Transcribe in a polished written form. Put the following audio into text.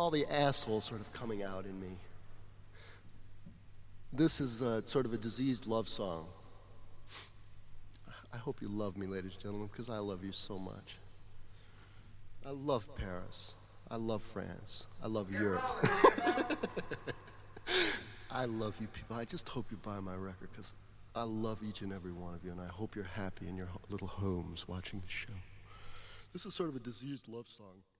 all the asshole sort of coming out in me. This is sort of a diseased love song. I hope you love me, ladies and gentlemen, because I love you so much. I love Paris. I love France. I love Europe. I love you people. I just hope you buy my record because I love each and every one of you, and I hope you're happy in your little homes watching the show. This is sort of a diseased love song.